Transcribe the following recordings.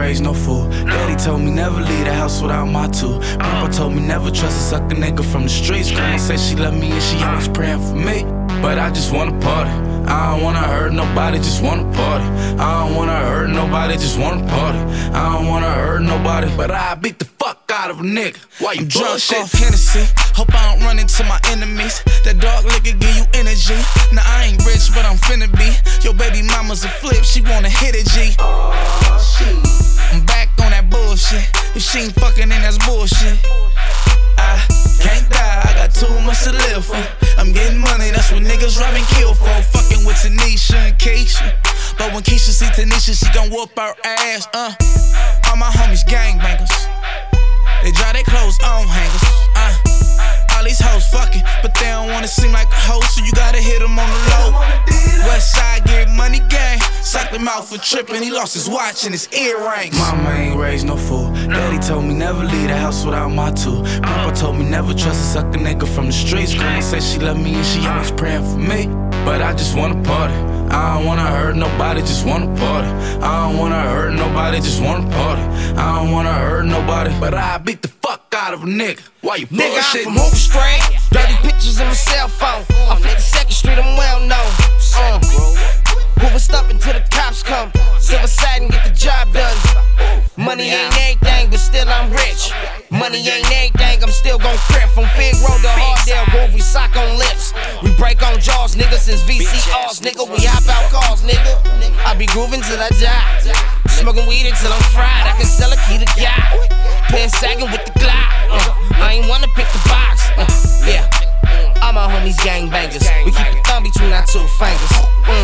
raised no fool. Daddy told me never leave the house without my tool. Grandpa told me never trust a sucker nigga from the streets. Grandma said she love me and she always praying for me. But I just wanna party. I don't wanna hurt nobody, just wanna party. I don't wanna hurt nobody, just wanna party. I don't wanna hurt nobody, but I beat the fuck out of a nigga. Why you drunk bullshit? Off Hennessy, hope I don't run into my enemies. That dark liquor give you energy. Nah, I ain't rich, but I'm finna be. Your baby mama's a flip, she wanna hit it, G. I'm back on that bullshit. If she ain't fucking, then that's bullshit. I can't die, I got too much to live for. I'm getting money, that's what niggas rob and kill for. Fucking with Tanisha and Keisha. But when Keisha see Tanisha, she gon' whoop her ass, All my homies gangbangers. They dry their clothes on hangers, All these hoes fucking, but they don't wanna seem like a hoe, so you gotta hit them on the low. West side get money gang. Socked him out for tripping, he lost his watch and his earrings. Mama ain't raised no fool. Daddy told me never leave the house without my tool. Grandpa told me never trust a sucker nigga from the streets. Grandma said she love me and she always praying for me. But I just wanna party. I don't wanna hurt nobody, just wanna party. I don't wanna hurt nobody, just wanna party. I don't wanna hurt nobody, but I beat the fuck out of a nigga. Why you nigga, bullshit? I'm from Hoover Street. Dirty pictures in my cell phone. I'm 52nd Street, I'm well known. Hoover stumping till the cops come. Silver satin, get the job done. Money ain't everything, but still I'm rich. Money ain't everything, I'm still gon' crip. From Fig Road to Hardale, Grove, we sock on lips. We break on jaws, nigga, since VCRs, nigga. We hop out cars, nigga. I be grooving till I die. Smoking weed until I'm fried. I can sell a key to God. Pen sagging with the Glock. I ain't wanna pick the box. Yeah. All my homies gangbangers. We keep the thumb between our two fingers.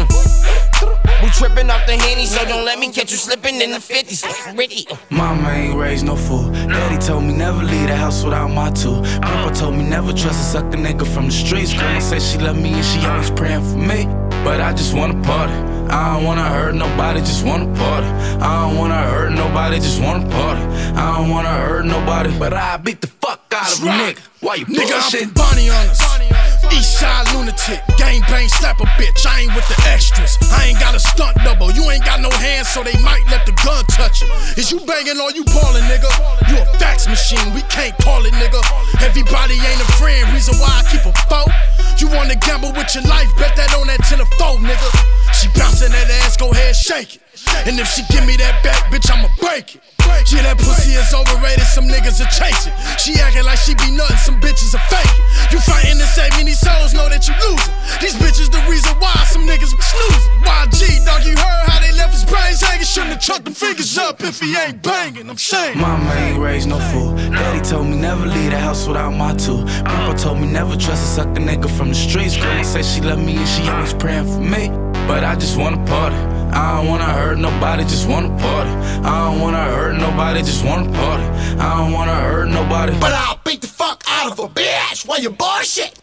We trippin' off the Henny, so don't let me catch you slipping in the 50s. Ready? Mama ain't raised no fool. Daddy told me never leave the house without my tool. Grandpa told me never trust a sucker nigga from the streets. Grandma said she love me and she always praying for me. But I just wanna party. I don't wanna hurt nobody, just wanna party. I don't wanna hurt nobody, just wanna party. I don't wanna hurt nobody, but I beat the fuck out of a nigga. Why you nigga, bullshit? I'm from Bonnie on us. East side lunatic, gang bang, slap a bitch. I ain't with the extras. I ain't got a stunt double. You ain't got no hands, so they might let the gun touch you. Is you banging or you ballin', nigga? You a fax machine, we can't call it, nigga. Everybody ain't a friend, reason why I keep a foe. You wanna gamble with your life, bet that on that 10 or 4, nigga. She bouncing that ass, go ahead, shake it. And if she give me that back, bitch, I'ma break it. Yeah, that pussy is overrated, some niggas are chasing. She acting like she be nothing, some bitches are faking. You fighting to save me, these souls know that you losing. These bitches the reason why some niggas be snoozing. YG, dog, you heard how they left his brains hanging. Shouldn't have chucked them fingers up if he ain't banging, I'm saying. Mama ain't raised no fool. Daddy told me never leave the house without my tool. Grandpa told me never trust a sucker nigga from the streets. Grandma said she love me and she always praying for me. But I just wanna party. I don't wanna hurt nobody, just wanna party. I don't wanna hurt nobody, just wanna party. I don't wanna hurt nobody, but I'll beat the fuck out of a bitch while you bullshit.